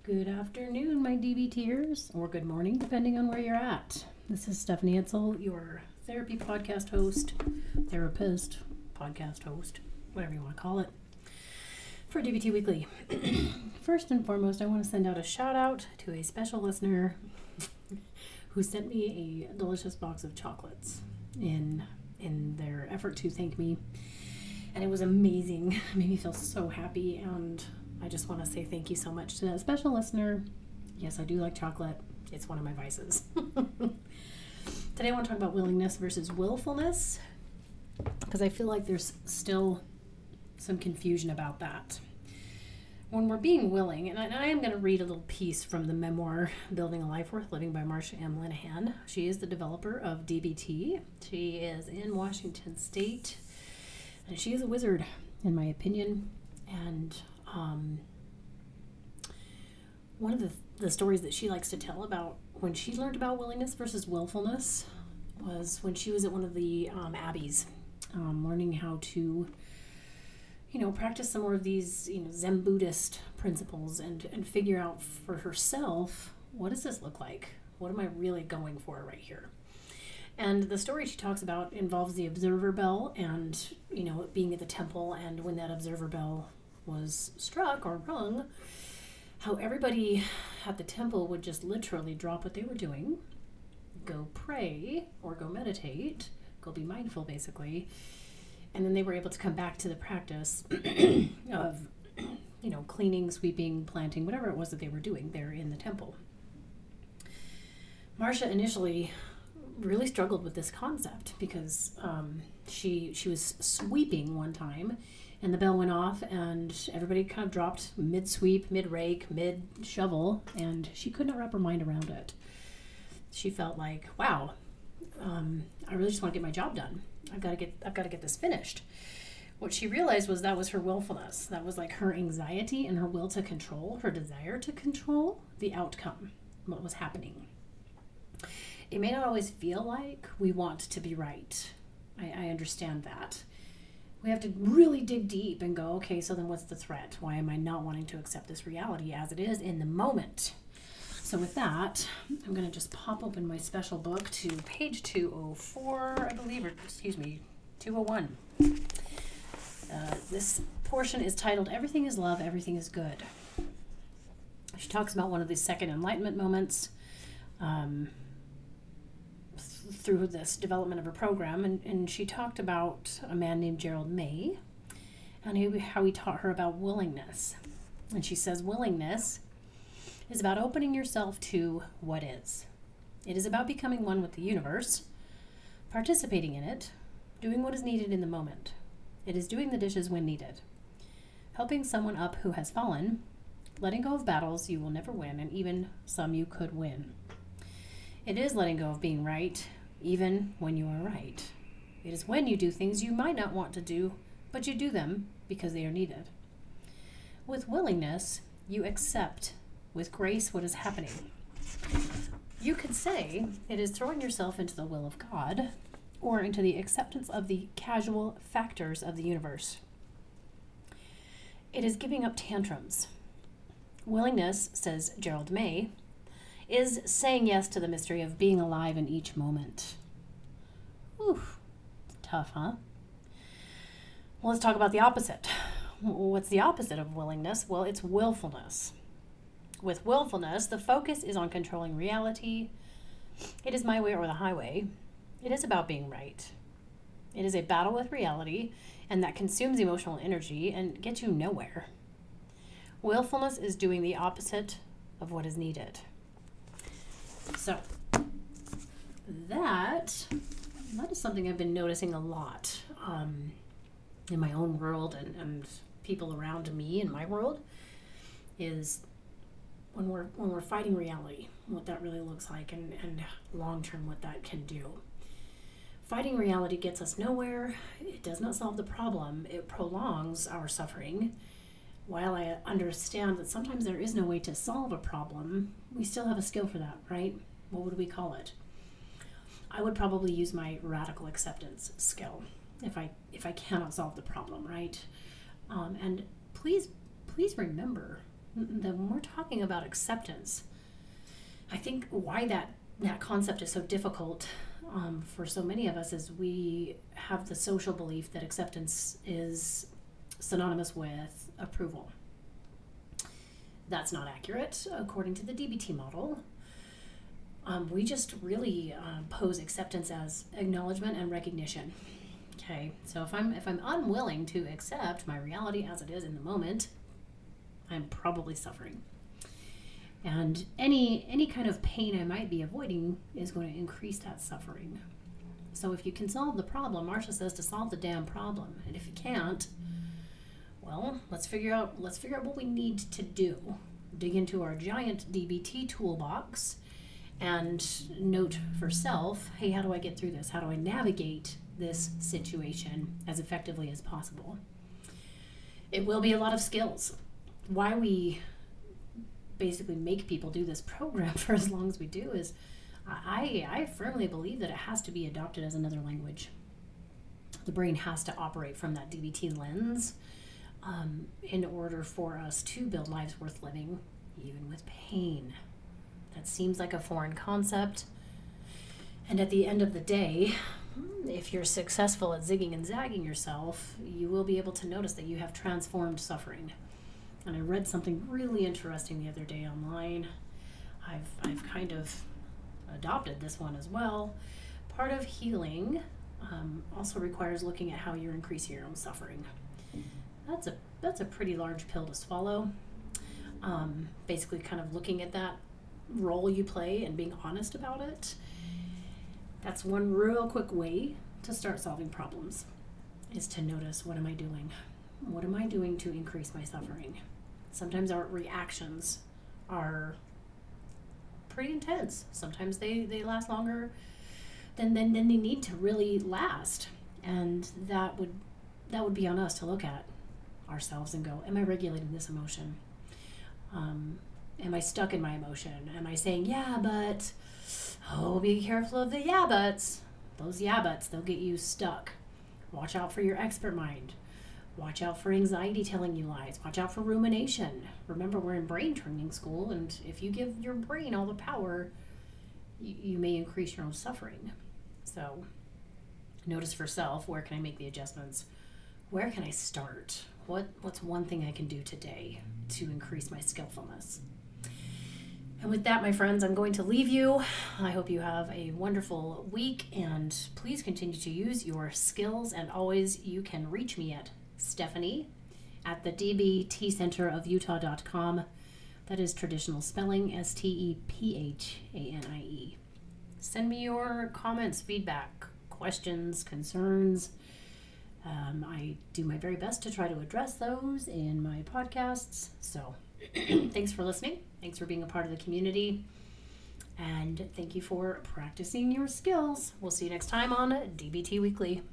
Good afternoon, my DBTers, or good morning, depending on where you're at. This is Stephanie Etzel, your therapy podcast host, therapist, podcast host, whatever you want to call it, for DBT Weekly. First and foremost, I want to send out a shout out to a special listener who sent me a delicious box of chocolates in their effort to thank me. And it was amazing. It made me feel so happy, and I just want to say thank you so much to that special listener. Yes, I do like chocolate. It's one of my vices. Today I want to talk about willingness versus willfulness, because I feel like there's still some confusion about that. When we're being willing, and I am going to read a little piece from the memoir Building a Life Worth Living by Marsha M. Linehan. She is the developer of DBT. She is in Washington State, and she is a wizard, in my opinion. And one of the stories that she likes to tell about when she learned about willingness versus willfulness was when she was at one of the abbeys, learning how to, practice some more of these, Zen Buddhist principles and figure out for herself, what does this look like? What am I really going for right here? And the story she talks about involves the observer bell and, it being at the temple, and when that observer bell was struck or rung, how everybody at the temple would just literally drop what they were doing, go pray or go meditate, go be mindful basically, and then they were able to come back to the practice of, cleaning, sweeping, planting, whatever it was that they were doing there in the temple. Marsha initially really struggled with this concept because she was sweeping one time, and the bell went off, and everybody kind of dropped mid-sweep, mid-rake, mid-shovel, and she could not wrap her mind around it. She felt like, wow, I really just want to get my job done. I've got to get this finished. What she realized was that was her willfulness. That was like her anxiety and her will to control, her desire to control the outcome, what was happening. It may not always feel like we want to be right. I understand that. We have to really dig deep and go, okay, so then what's the threat? Why am I not wanting to accept this reality as it is in the moment? So with that, I'm going to just pop open my special book to page 204, I believe, or 201. This portion is titled, Everything is Love, Everything is Good. She talks about one of these second enlightenment moments through this development of her program, and she talked about a man named Gerald May and how he taught her about willingness. And she says, willingness is about opening yourself to what is. It is about becoming one with the universe, participating in it, doing what is needed in the moment. It is doing the dishes when needed, helping someone up who has fallen, letting go of battles you will never win, and even some you could win. It is letting go of being right, even when you are right. It is when you do things you might not want to do, but you do them because they are needed. With willingness, you accept with grace what is happening. You could say it is throwing yourself into the will of God or into the acceptance of the casual factors of the universe. It is giving up tantrums. Willingness, says Gerald May, is saying yes to the mystery of being alive in each moment. Oof, tough, huh? Well, let's talk about the opposite. What's the opposite of willingness? Well, it's willfulness. With willfulness, the focus is on controlling reality. It is my way or the highway. It is about being right. It is a battle with reality, and that consumes emotional energy and gets you nowhere. Willfulness is doing the opposite of what is needed. So, that is something I've been noticing a lot in my own world and people around me in my world, is when we're fighting reality, what that really looks like, and long-term what that can do. Fighting reality gets us nowhere. It does not solve the problem. It prolongs our suffering. While I understand that sometimes there is no way to solve a problem, we still have a skill for that, right? What would we call it? I would probably use my radical acceptance skill if I cannot solve the problem, right? And please remember that when we're talking about acceptance, I think why that concept is so difficult for so many of us is we have the social belief that acceptance is synonymous with approval. That's not accurate according to the DBT model. We just really pose acceptance as acknowledgement and recognition. Okay, so if I'm unwilling to accept my reality as it is in the moment, I'm probably suffering. And any kind of pain I might be avoiding is going to increase that suffering. So if you can solve the problem, Marsha says to solve the damn problem. And if you can't, well, let's figure out what we need to do. Dig into our giant DBT toolbox and note for self, hey, how do I get through this? How do I navigate this situation as effectively as possible? It will be a lot of skills. Why we basically make people do this program for as long as we do is I firmly believe that it has to be adopted as another language. The brain has to operate from that DBT lens in order for us to build lives worth living, even with pain. That seems like a foreign concept. And at the end of the day, if you're successful at zigging and zagging yourself, you will be able to notice that you have transformed suffering. And I read something really interesting the other day online. I've kind of adopted this one as well. Part of healing also requires looking at how you're increasing your own suffering. That's a pretty large pill to swallow. Basically kind of looking at that role you play and being honest about it. That's one real quick way to start solving problems, is to notice, what am I doing? What am I doing to increase my suffering? Sometimes our reactions are pretty intense. Sometimes they last longer than they need to really last. And that would be on us to look at ourselves and go, am I regulating this emotion? Am I stuck in my emotion? Am I saying, yeah, but, oh, be careful of the yeah buts. Those yeah buts, they'll get you stuck. Watch out for your expert mind. Watch out for anxiety telling you lies. Watch out for rumination. Remember, we're in brain training school, and if you give your brain all the power, you may increase your own suffering. So notice for self, where can I make the adjustments? Where can I start? What's one thing I can do today to increase my skillfulness? And with that, my friends, I'm going to leave you. I hope you have a wonderful week, and please continue to use your skills. And always, you can reach me at Stephanie at the dbtcenterofutah.com. That is traditional spelling, STEPHANIE. Send me your comments, feedback, questions, concerns. I do my very best to try to address those in my podcasts. So thanks for listening. Thanks for being a part of the community. And thank you for practicing your skills. We'll see you next time on DBT Weekly.